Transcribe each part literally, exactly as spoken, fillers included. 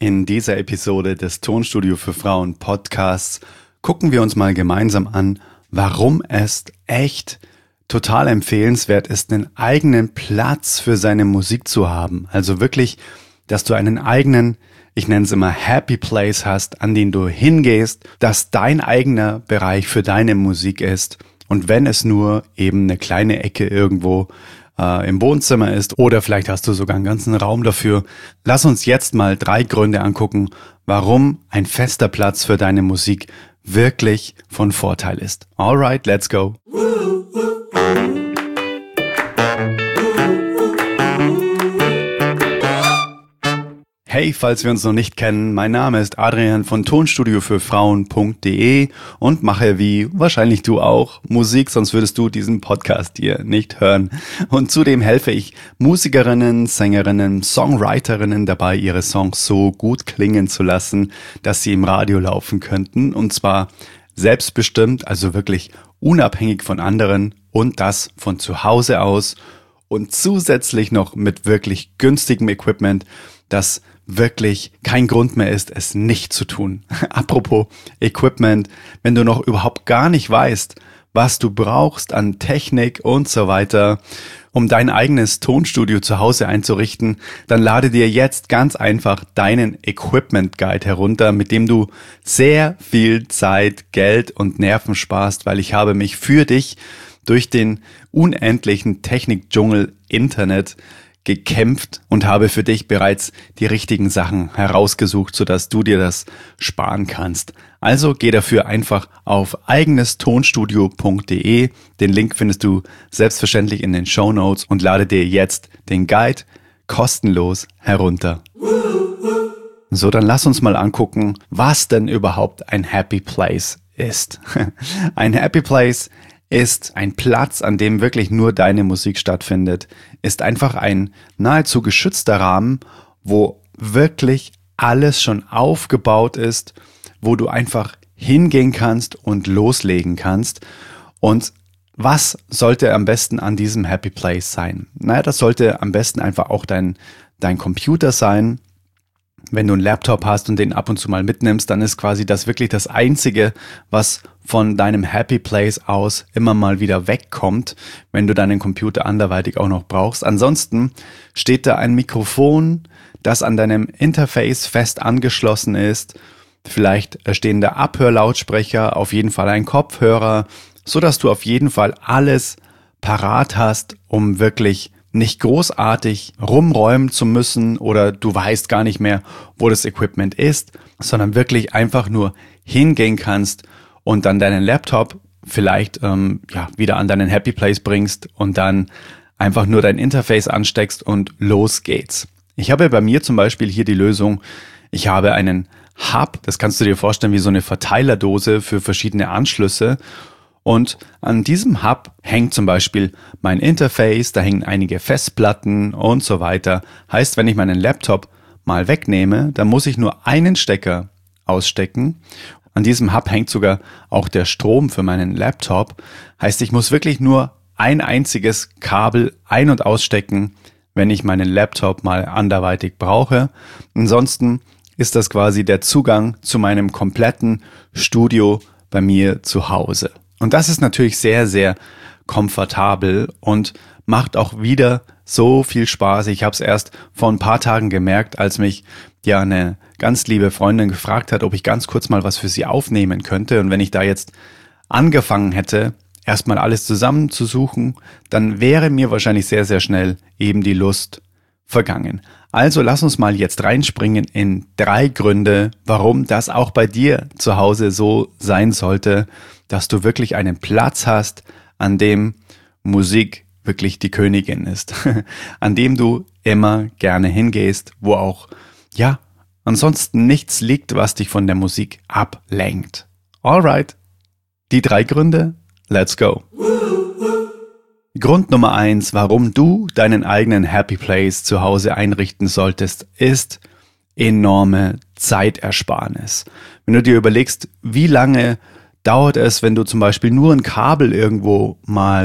In dieser Episode des Tonstudio für Frauen Podcasts gucken wir uns mal gemeinsam an, warum es echt total empfehlenswert ist, einen eigenen Platz für seine Musik zu haben. Also wirklich, dass du einen eigenen, ich nenne es immer Happy Place hast, an den du hingehst, dass dein eigener Bereich für deine Musik ist. Und wenn es nur eben eine kleine Ecke irgendwo äh, im Wohnzimmer ist oder vielleicht hast du sogar einen ganzen Raum dafür. Lass uns jetzt mal drei Gründe angucken, warum ein fester Platz für deine Musik wirklich von Vorteil ist. Alright, let's go. Hey, falls wir uns noch nicht kennen, mein Name ist Adrian von tonstudio für frauen punkt de und mache wie wahrscheinlich du auch Musik, sonst würdest du diesen Podcast hier nicht hören. Und zudem helfe ich Musikerinnen, Sängerinnen, Songwriterinnen dabei, ihre Songs so gut klingen zu lassen, dass sie im Radio laufen könnten, und zwar selbstbestimmt, also wirklich unabhängig von anderen, und das von zu Hause aus und zusätzlich noch mit wirklich günstigem Equipment, das wirklich kein Grund mehr ist, es nicht zu tun. Apropos Equipment, wenn du noch überhaupt gar nicht weißt, was du brauchst an Technik und so weiter, um dein eigenes Tonstudio zu Hause einzurichten, dann lade dir jetzt ganz einfach deinen Equipment Guide herunter, mit dem du sehr viel Zeit, Geld und Nerven sparst, weil ich habe mich für dich durch den unendlichen Technikdschungel Internet gekämpft und habe für dich bereits die richtigen Sachen herausgesucht, sodass du dir das sparen kannst. Also geh dafür einfach auf eigenes tonstudio punkt de. Den Link findest du selbstverständlich in den Shownotes und lade dir jetzt den Guide kostenlos herunter. So, dann lass uns mal angucken, was denn überhaupt ein Happy Place ist. Ein Happy Place ist ein Platz, an dem wirklich nur deine Musik stattfindet, ist einfach ein nahezu geschützter Rahmen, wo wirklich alles schon aufgebaut ist, wo du einfach hingehen kannst und loslegen kannst. Und was sollte am besten an diesem Happy Place sein? Naja, das sollte am besten einfach auch dein, dein Computer sein. Wenn du einen Laptop hast und den ab und zu mal mitnimmst, dann ist quasi das wirklich das Einzige, was von deinem Happy Place aus immer mal wieder wegkommt, wenn du deinen Computer anderweitig auch noch brauchst. Ansonsten steht da ein Mikrofon, das an deinem Interface fest angeschlossen ist. Vielleicht stehen da Abhörlautsprecher, auf jeden Fall ein Kopfhörer, so dass du auf jeden Fall alles parat hast, um wirklich nicht großartig rumräumen zu müssen oder du weißt gar nicht mehr, wo das Equipment ist, sondern wirklich einfach nur hingehen kannst und dann deinen Laptop vielleicht ähm, ja wieder an deinen Happy Place bringst und dann einfach nur dein Interface ansteckst und los geht's. Ich habe bei mir zum Beispiel hier die Lösung, ich habe einen Hub, das kannst du dir vorstellen wie so eine Verteilerdose für verschiedene Anschlüsse. Und an diesem Hub hängt zum Beispiel mein Interface, da hängen einige Festplatten und so weiter. Heißt, wenn ich meinen Laptop mal wegnehme, dann muss ich nur einen Stecker ausstecken. An diesem Hub hängt sogar auch der Strom für meinen Laptop. Heißt, ich muss wirklich nur ein einziges Kabel ein- und ausstecken, wenn ich meinen Laptop mal anderweitig brauche. Ansonsten ist das quasi der Zugang zu meinem kompletten Studio bei mir zu Hause. Und das ist natürlich sehr, sehr komfortabel und macht auch wieder so viel Spaß. Ich habe es erst vor ein paar Tagen gemerkt, als mich ja eine ganz liebe Freundin gefragt hat, ob ich ganz kurz mal was für sie aufnehmen könnte. Und wenn ich da jetzt angefangen hätte, erstmal alles zusammenzusuchen, dann wäre mir wahrscheinlich sehr, sehr schnell eben die Lust vergangen. Also lass uns mal jetzt reinspringen in drei Gründe, warum das auch bei dir zu Hause so sein sollte, dass du wirklich einen Platz hast, an dem Musik wirklich die Königin ist, an dem du immer gerne hingehst, wo auch, ja, ansonsten nichts liegt, was dich von der Musik ablenkt. Alright, die drei Gründe, let's go. Grund Nummer eins, warum du deinen eigenen Happy Place zu Hause einrichten solltest, ist enorme Zeitersparnis. Wenn du dir überlegst, wie lange dauert es, wenn du zum Beispiel nur ein Kabel irgendwo mal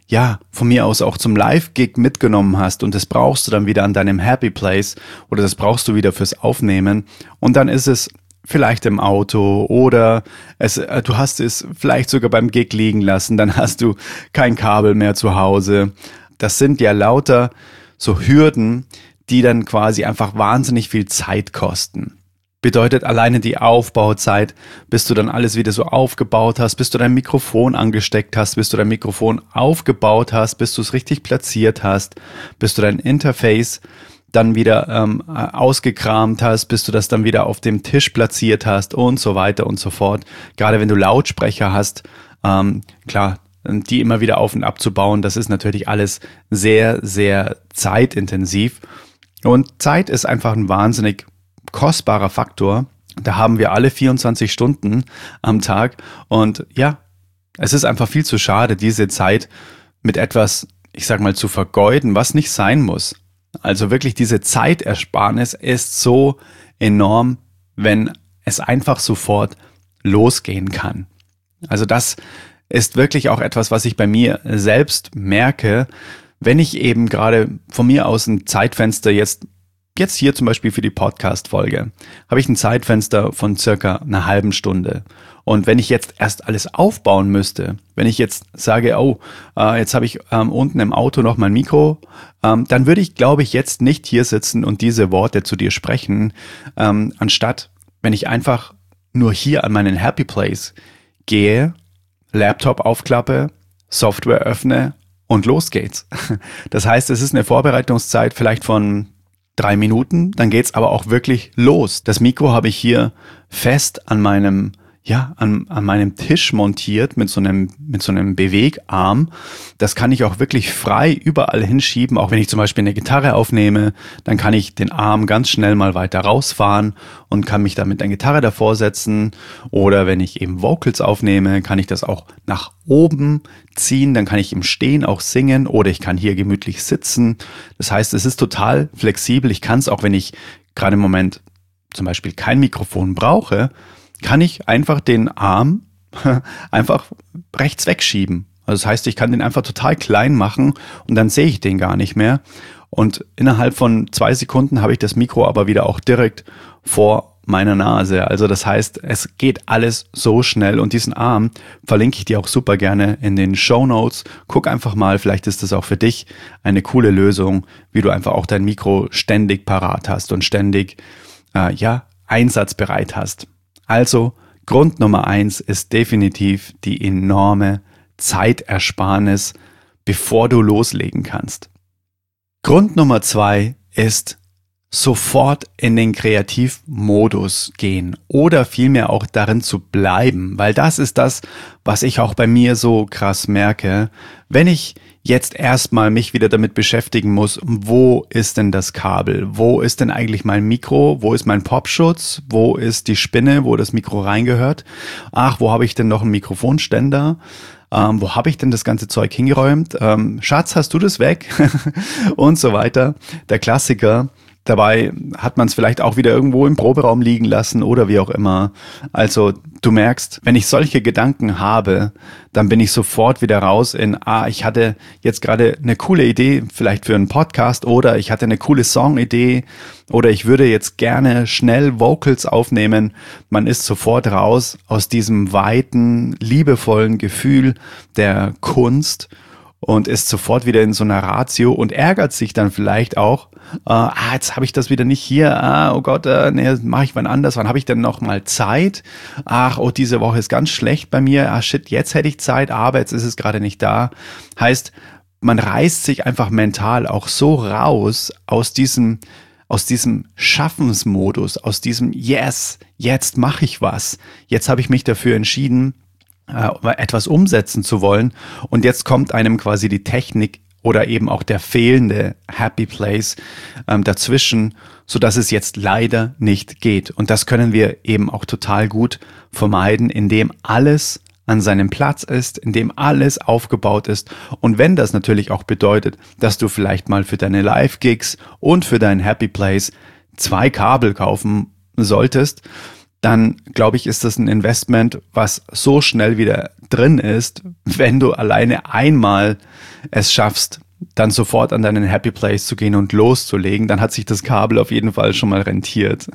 ja, von mir aus auch zum Live-Gig mitgenommen hast und das brauchst du dann wieder an deinem Happy Place oder das brauchst du wieder fürs Aufnehmen und dann ist es vielleicht im Auto oder es, äh, du hast es vielleicht sogar beim Gig liegen lassen, dann hast du kein Kabel mehr zu Hause. Das sind ja lauter so Hürden, die dann quasi einfach wahnsinnig viel Zeit kosten. Bedeutet alleine die Aufbauzeit, bis du dann alles wieder so aufgebaut hast, bis du dein Mikrofon angesteckt hast, bis du dein Mikrofon aufgebaut hast, bis du es richtig platziert hast, bis du dein Interface dann wieder ähm, ausgekramt hast, bis du das dann wieder auf dem Tisch platziert hast und so weiter und so fort. Gerade wenn du Lautsprecher hast, ähm, klar, die immer wieder auf und abzubauen, das ist natürlich alles sehr, sehr zeitintensiv. Und Zeit ist einfach ein wahnsinnig kostbarer Faktor. Da haben wir alle vierundzwanzig Stunden am Tag und ja, es ist einfach viel zu schade, diese Zeit mit etwas, ich sag mal, zu vergeuden, was nicht sein muss. Also wirklich diese Zeitersparnis ist so enorm, wenn es einfach sofort losgehen kann. Also das ist wirklich auch etwas, was ich bei mir selbst merke, wenn ich eben gerade von mir aus ein Zeitfenster jetzt Jetzt hier zum Beispiel für die Podcast-Folge habe ich ein Zeitfenster von circa einer halben Stunde. Und wenn ich jetzt erst alles aufbauen müsste, wenn ich jetzt sage, oh, äh, jetzt habe ich ähm, unten im Auto noch mein Mikro, ähm, dann würde ich, glaube ich, jetzt nicht hier sitzen und diese Worte zu dir sprechen, ähm, anstatt, wenn ich einfach nur hier an meinen Happy Place gehe, Laptop aufklappe, Software öffne und los geht's. Das heißt, es ist eine Vorbereitungszeit vielleicht von drei Minuten, dann geht's aber auch wirklich los. Das Mikro habe ich hier fest an meinem, ja, an, an meinem Tisch montiert mit so einem, mit so einem Bewegarm. Das kann ich auch wirklich frei überall hinschieben. Auch wenn ich zum Beispiel eine Gitarre aufnehme, dann kann ich den Arm ganz schnell mal weiter rausfahren und kann mich dann mit der Gitarre davor setzen. Oder wenn ich eben Vocals aufnehme, kann ich das auch nach oben ziehen. Dann kann ich im Stehen auch singen oder ich kann hier gemütlich sitzen. Das heißt, es ist total flexibel. Ich kann es auch, wenn ich gerade im Moment zum Beispiel kein Mikrofon brauche, kann ich einfach den Arm einfach rechts wegschieben. Also das heißt, ich kann den einfach total klein machen und dann sehe ich den gar nicht mehr. Und innerhalb von zwei Sekunden habe ich das Mikro aber wieder auch direkt vor meiner Nase. Also das heißt, es geht alles so schnell und diesen Arm verlinke ich dir auch super gerne in den Shownotes. Guck einfach mal, vielleicht ist das auch für dich eine coole Lösung, wie du einfach auch dein Mikro ständig parat hast und ständig äh, ja einsatzbereit hast. Also Grund Nummer eins ist definitiv die enorme Zeitersparnis, bevor du loslegen kannst. Grund Nummer zwei ist sofort in den Kreativmodus gehen oder vielmehr auch darin zu bleiben, weil das ist das, was ich auch bei mir so krass merke. Wenn ich jetzt erstmal mich wieder damit beschäftigen muss, wo ist denn das Kabel? Wo ist denn eigentlich mein Mikro? Wo ist mein Popschutz? Wo ist die Spinne, wo das Mikro reingehört? Ach, wo habe ich denn noch einen Mikrofonständer? Ähm, wo habe ich denn das ganze Zeug hingeräumt? Ähm, Schatz, hast du das weg? Und so weiter. Der Klassiker. Dabei hat man es vielleicht auch wieder irgendwo im Proberaum liegen lassen oder wie auch immer. Also du merkst, wenn ich solche Gedanken habe, dann bin ich sofort wieder raus in, ah, ich hatte jetzt gerade eine coole Idee, vielleicht für einen Podcast oder ich hatte eine coole Songidee oder ich würde jetzt gerne schnell Vocals aufnehmen. Man ist sofort raus aus diesem weiten, liebevollen Gefühl der Kunst und ist sofort wieder in so einer Ratio und ärgert sich dann vielleicht auch, äh, ah, jetzt habe ich das wieder nicht hier, ah, oh Gott, äh, nee, mache ich wann anders, wann habe ich denn noch mal Zeit? Ach, oh, diese Woche ist ganz schlecht bei mir, ah shit, jetzt hätte ich Zeit, aber jetzt ist es gerade nicht da. Heißt, man reißt sich einfach mental auch so raus aus diesem, aus diesem Schaffensmodus, aus diesem Yes, jetzt mache ich was, jetzt habe ich mich dafür entschieden, etwas umsetzen zu wollen und jetzt kommt einem quasi die Technik oder eben auch der fehlende Happy Place ähm, dazwischen, so dass es jetzt leider nicht geht. Und das können wir eben auch total gut vermeiden, indem alles an seinem Platz ist, indem alles aufgebaut ist. Und wenn das natürlich auch bedeutet, dass du vielleicht mal für deine Live-Gigs und für deinen Happy Place zwei Kabel kaufen solltest, dann glaube ich, ist das ein Investment, was so schnell wieder drin ist, wenn du alleine einmal es schaffst, dann sofort an deinen Happy Place zu gehen und loszulegen, dann hat sich das Kabel auf jeden Fall schon mal rentiert.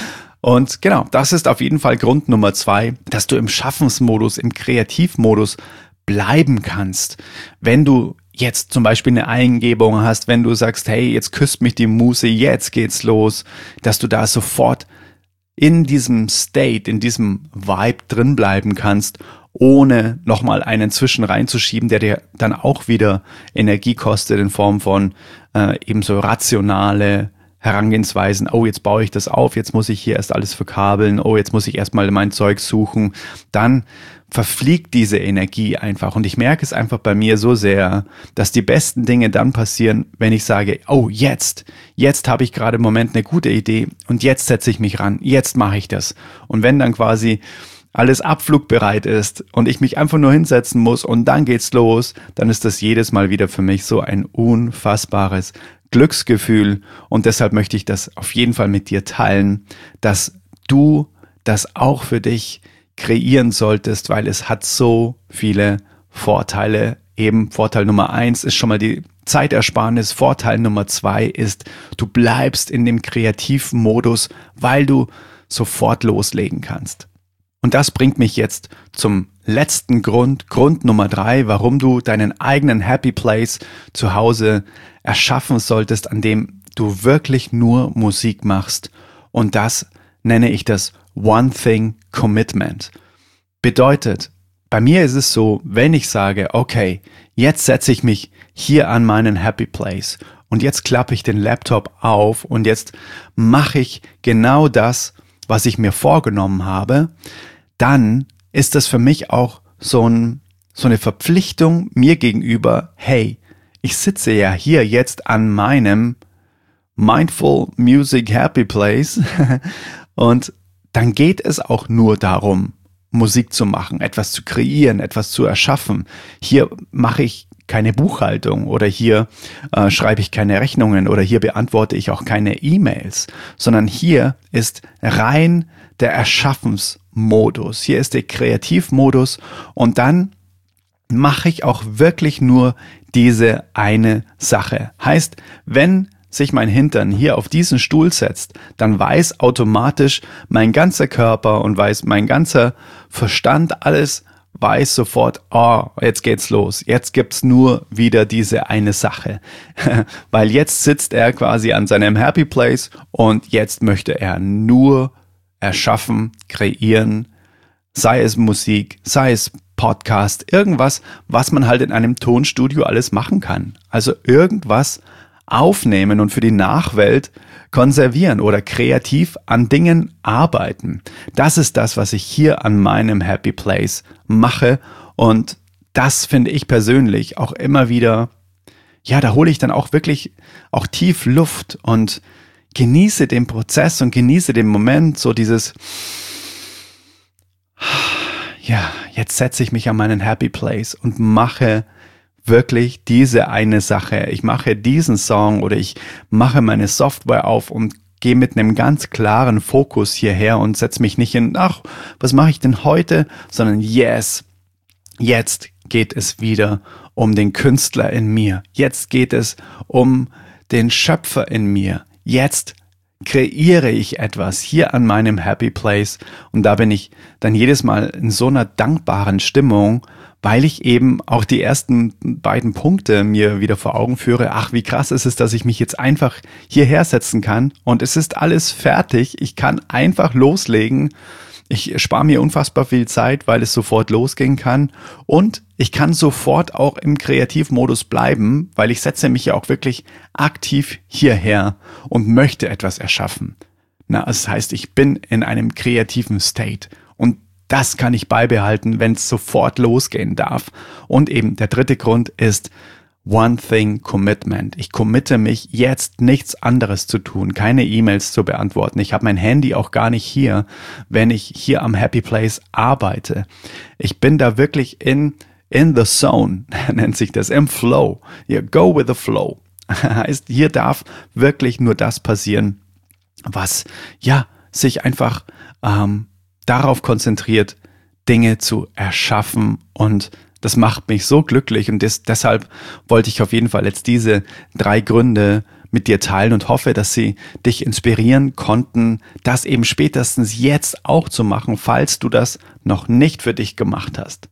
Und genau, das ist auf jeden Fall Grund Nummer zwei, dass du im Schaffensmodus, im Kreativmodus bleiben kannst. Wenn du jetzt zum Beispiel eine Eingebung hast, wenn du sagst, hey, jetzt küsst mich die Muse, jetzt geht's los, dass du da sofort in diesem State, in diesem Vibe drin bleiben kannst, ohne nochmal einen zwischen reinzuschieben, der dir dann auch wieder Energie kostet in Form von äh, ebenso rationale Herangehensweisen. Oh, jetzt baue ich das auf, jetzt muss ich hier erst alles verkabeln, oh, jetzt muss ich erstmal mein Zeug suchen. Dann verfliegt diese Energie einfach. Und ich merke es einfach bei mir so sehr, dass die besten Dinge dann passieren, wenn ich sage, oh, jetzt, jetzt habe ich gerade im Moment eine gute Idee und jetzt setze ich mich ran, jetzt mache ich das. Und wenn dann quasi alles abflugbereit ist und ich mich einfach nur hinsetzen muss und dann geht's los, dann ist das jedes Mal wieder für mich so ein unfassbares Glücksgefühl. Und deshalb möchte ich das auf jeden Fall mit dir teilen, dass du das auch für dich kreieren solltest, weil es hat so viele Vorteile. Eben Vorteil Nummer eins ist schon mal die Zeitersparnis. Vorteil Nummer zwei ist, du bleibst in dem kreativen Modus, weil du sofort loslegen kannst. Und das bringt mich jetzt zum letzten Grund, Grund Nummer drei, warum du deinen eigenen Happy Place zu Hause erschaffen solltest, an dem du wirklich nur Musik machst. Und das nenne ich das One Thing Commitment. Bedeutet, bei mir ist es so, wenn ich sage, okay, jetzt setze ich mich hier an meinen Happy Place und jetzt klappe ich den Laptop auf und jetzt mache ich genau das, was ich mir vorgenommen habe, dann ist das für mich auch so, ein, so eine Verpflichtung mir gegenüber, hey, ich sitze ja hier jetzt an meinem Mindful Music Happy Place und dann geht es auch nur darum, Musik zu machen, etwas zu kreieren, etwas zu erschaffen. Hier mache ich keine Buchhaltung oder hier äh, schreibe ich keine Rechnungen oder hier beantworte ich auch keine E-Mails, sondern hier ist rein der Erschaffensmodus. Hier ist der Kreativmodus und dann mache ich auch wirklich nur diese eine Sache. Heißt, wenn sich mein Hintern hier auf diesen Stuhl setzt, dann weiß automatisch mein ganzer Körper und weiß mein ganzer Verstand, alles weiß sofort, oh, jetzt geht's los. Jetzt gibt's nur wieder diese eine Sache. Weil jetzt sitzt er quasi an seinem Happy Place und jetzt möchte er nur erschaffen, kreieren, sei es Musik, sei es Podcast, irgendwas, was man halt in einem Tonstudio alles machen kann. Also irgendwas aufnehmen und für die Nachwelt konservieren oder kreativ an Dingen arbeiten. Das ist das, was ich hier an meinem Happy Place mache und das finde ich persönlich auch immer wieder, ja, da hole ich dann auch wirklich auch tief Luft und genieße den Prozess und genieße den Moment, so dieses, ja, jetzt setze ich mich an meinen Happy Place und mache wirklich diese eine Sache. Ich mache diesen Song oder ich mache meine Software auf und gehe mit einem ganz klaren Fokus hierher und setze mich nicht in, ach, was mache ich denn heute, sondern yes, jetzt geht es wieder um den Künstler in mir. Jetzt geht es um den Schöpfer in mir. Jetzt kreiere ich etwas hier an meinem Happy Place und da bin ich dann jedes Mal in so einer dankbaren Stimmung, weil ich eben auch die ersten beiden Punkte mir wieder vor Augen führe. Ach, wie krass ist es, dass ich mich jetzt einfach hierher setzen kann und es ist alles fertig. Ich kann einfach loslegen. Ich spare mir unfassbar viel Zeit, weil es sofort losgehen kann und ich kann sofort auch im Kreativmodus bleiben, weil ich setze mich ja auch wirklich aktiv hierher und möchte etwas erschaffen. Na, das heißt, ich bin in einem kreativen State und das kann ich beibehalten, wenn es sofort losgehen darf. Und eben der dritte Grund ist One Thing Commitment. Ich committe mich jetzt nichts anderes zu tun, keine E-Mails zu beantworten. Ich habe mein Handy auch gar nicht hier, wenn ich hier am Happy Place arbeite. Ich bin da wirklich in in the zone, nennt sich das, im Flow. Yeah, go with the flow. Heißt, hier darf wirklich nur das passieren, was ja sich einfach ähm, darauf konzentriert, Dinge zu erschaffen, und das macht mich so glücklich, und des, deshalb wollte ich auf jeden Fall jetzt diese drei Gründe mit dir teilen und hoffe, dass sie dich inspirieren konnten, das eben spätestens jetzt auch zu machen, falls du das noch nicht für dich gemacht hast.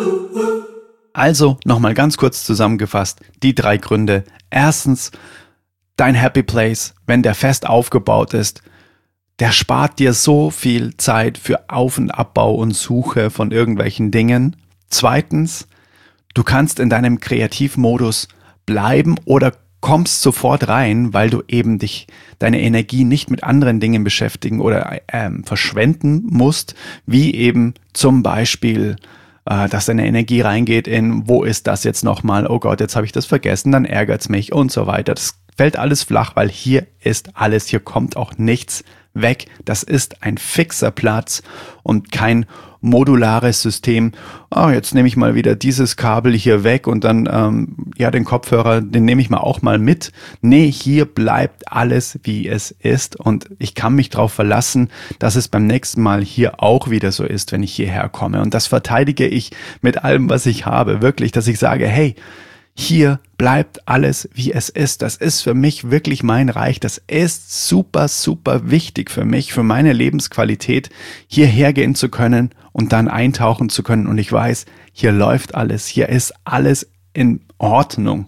Also nochmal ganz kurz zusammengefasst, die drei Gründe. Erstens, dein Happy Place, wenn der fest aufgebaut ist, der spart dir so viel Zeit für Auf- und Abbau und Suche von irgendwelchen Dingen. Zweitens, du kannst in deinem Kreativmodus bleiben oder kommst sofort rein, weil du eben dich, deine Energie nicht mit anderen Dingen beschäftigen oder ähm, verschwenden musst, wie eben zum Beispiel, äh, dass deine Energie reingeht in, wo ist das jetzt nochmal, oh Gott, jetzt habe ich das vergessen, dann ärgert's mich und so weiter. Das fällt alles flach, weil hier ist alles, hier kommt auch nichts weg. Das ist ein fixer Platz und kein modulares System. Oh, jetzt nehme ich mal wieder dieses Kabel hier weg und dann, ähm, ja, den Kopfhörer, den nehme ich mal auch mal mit. Nee, hier bleibt alles, wie es ist, und ich kann mich darauf verlassen, dass es beim nächsten Mal hier auch wieder so ist, wenn ich hierher komme. Und das verteidige ich mit allem, was ich habe. Wirklich, dass ich sage, hey, hier bleibt alles, wie es ist. Das ist für mich wirklich mein Reich. Das ist super, super wichtig für mich, für meine Lebensqualität, hierher gehen zu können und dann eintauchen zu können. Und ich weiß, hier läuft alles. Hier ist alles in Ordnung,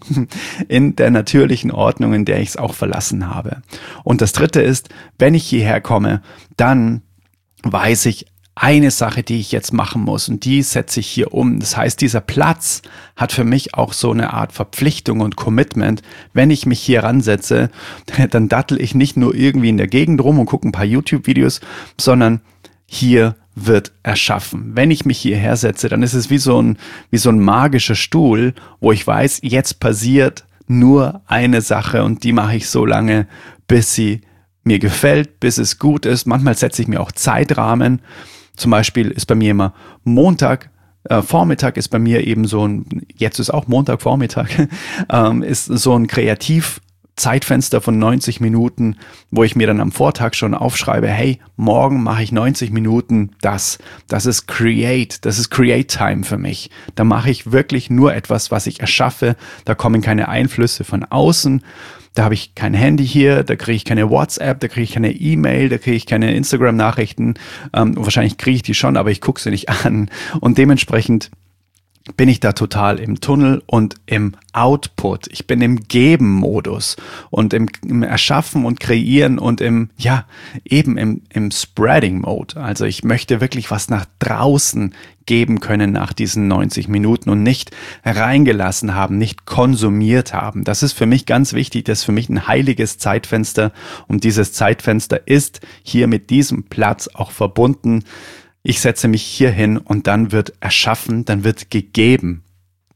in der natürlichen Ordnung, in der ich es auch verlassen habe. Und das Dritte ist, wenn ich hierher komme, dann weiß ich, eine Sache, die ich jetzt machen muss, und die setze ich hier um. Das heißt, dieser Platz hat für mich auch so eine Art Verpflichtung und Commitment. Wenn ich mich hier ransetze, dann dattel ich nicht nur irgendwie in der Gegend rum und gucke ein paar YouTube-Videos, sondern hier wird erschaffen. Wenn ich mich hierher setze, dann ist es wie so ein, wie so ein magischer Stuhl, wo ich weiß, jetzt passiert nur eine Sache, und die mache ich so lange, bis sie mir gefällt, bis es gut ist. Manchmal setze ich mir auch Zeitrahmen. Zum Beispiel ist bei mir immer Montag, äh, Vormittag ist bei mir eben so ein, jetzt ist auch Montagvormittag, ähm, ist so ein Kreativzeitfenster von neunzig Minuten, wo ich mir dann am Vortag schon aufschreibe, hey, morgen mache ich neunzig Minuten das. Das ist Create, das ist Create Time für mich. Da mache ich wirklich nur etwas, was ich erschaffe. Da kommen keine Einflüsse von außen. Da habe ich kein Handy hier, da kriege ich keine WhatsApp, da kriege ich keine E-Mail, da kriege ich keine Instagram-Nachrichten. Ähm, wahrscheinlich kriege ich die schon, aber ich gucke sie nicht an. Und dementsprechend bin ich da total im Tunnel und im Output. Ich bin im Geben-Modus und im, im Erschaffen und Kreieren und im, ja, eben im, im Spreading-Mode. Also ich möchte wirklich was nach draußen geben können nach diesen neunzig Minuten und nicht reingelassen haben, nicht konsumiert haben. Das ist für mich ganz wichtig. Das ist für mich ein heiliges Zeitfenster, und dieses Zeitfenster ist hier mit diesem Platz auch verbunden. Ich setze mich hier hin und dann wird erschaffen, dann wird gegeben.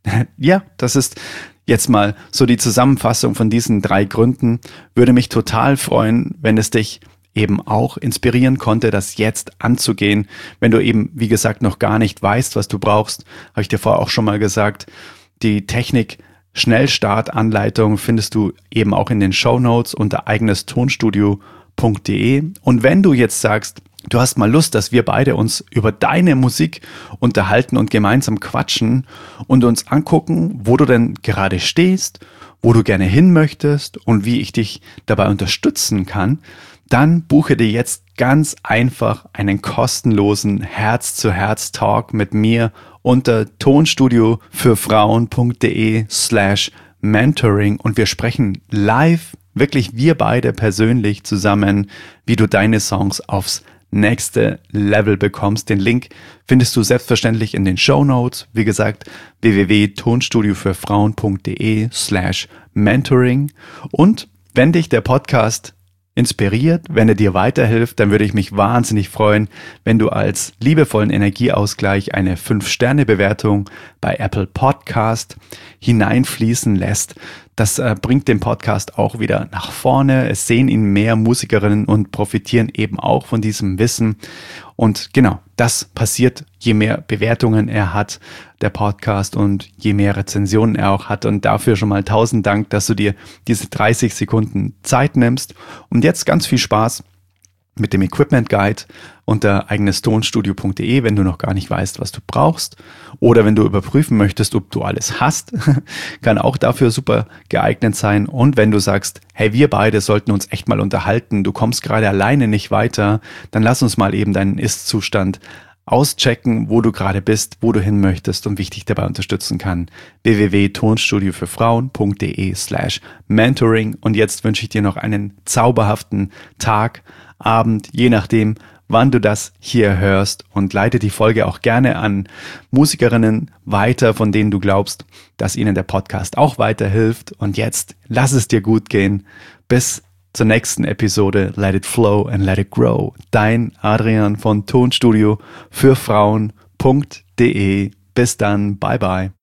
Ja, das ist jetzt mal so die Zusammenfassung von diesen drei Gründen. Würde mich total freuen, wenn es dich eben auch inspirieren konnte, das jetzt anzugehen. Wenn du eben, wie gesagt, noch gar nicht weißt, was du brauchst, habe ich dir vorher auch schon mal gesagt, die Technik Schnellstart-Anleitung findest du eben auch in den Shownotes unter eigenes tonstudio punkt de. Und wenn du jetzt sagst, du hast mal Lust, dass wir beide uns über deine Musik unterhalten und gemeinsam quatschen und uns angucken, wo du denn gerade stehst, wo du gerne hin möchtest und wie ich dich dabei unterstützen kann, dann buche dir jetzt ganz einfach einen kostenlosen Herz-zu-Herz-Talk mit mir unter tonstudio für frauen punkt de slash mentoring, und wir sprechen live, wirklich wir beide persönlich zusammen, wie du deine Songs aufs nächste Level bekommst. Den Link findest du selbstverständlich in den Shownotes. Wie gesagt, w w w punkt tonstudio für frauen punkt de slash mentoring. Und wenn dich der Podcast inspiriert, wenn er dir weiterhilft, dann würde ich mich wahnsinnig freuen, wenn du als liebevollen Energieausgleich eine fünf Sterne Bewertung bei Apple Podcast hineinfließen lässt. Das äh, bringt den Podcast auch wieder nach vorne. Es sehen ihn mehr Musikerinnen und profitieren eben auch von diesem Wissen. Und genau, das passiert, je mehr Bewertungen er hat, der Podcast, und je mehr Rezensionen er auch hat. Und dafür schon mal tausend Dank, dass du dir diese dreißig Sekunden Zeit nimmst. Und jetzt ganz viel Spaß mit dem Equipment Guide unter eigenestonstudio punkt de, wenn du noch gar nicht weißt, was du brauchst. Oder wenn du überprüfen möchtest, ob du alles hast, kann auch dafür super geeignet sein. Und wenn du sagst, hey, wir beide sollten uns echt mal unterhalten, du kommst gerade alleine nicht weiter, dann lass uns mal eben deinen Ist-Zustand auschecken, wo du gerade bist, wo du hin möchtest und wie ich dich dabei unterstützen kann. w w w punkt tonstudio für frauen punkt de slash mentoring. Und jetzt wünsche ich dir noch einen zauberhaften Tag, Abend, je nachdem, wann du das hier hörst, und leite die Folge auch gerne an Musikerinnen weiter, von denen du glaubst, dass ihnen der Podcast auch weiterhilft. Und jetzt lass es dir gut gehen. Bis zur nächsten Episode. Let it flow and let it grow. Dein Adrian von Tonstudio für frauen punkt de. Bis dann. Bye bye.